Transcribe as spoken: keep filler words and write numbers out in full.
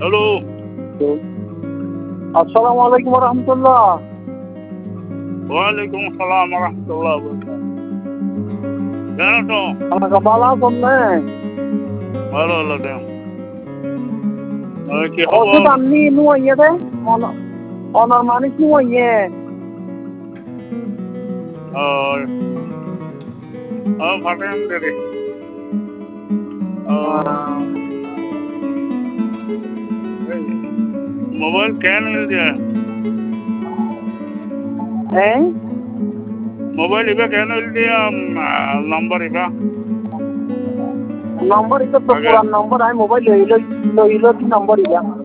Hello আসসালামু আলাইকুম রহমতুল্লাহ। ওয়ালাইকুম আসসালাম রহমতুল্লাহ। কেন তো আমাকে ভালো আছেন না? ভালো হলো দে কি ওষুধ খবর? আননি নু ইয়ে দে অনার মানিস নু ইয়ে ফাটেন দে মোবাইল কেন মিল দিয়া হ্যাঁ মোবাইল ইবা কেন মিল দিয়া নম্বর ইবা নম্বর এটা তো পুরান নম্বর আমি মোবাইল লইল লইল কি নম্বর ইয়া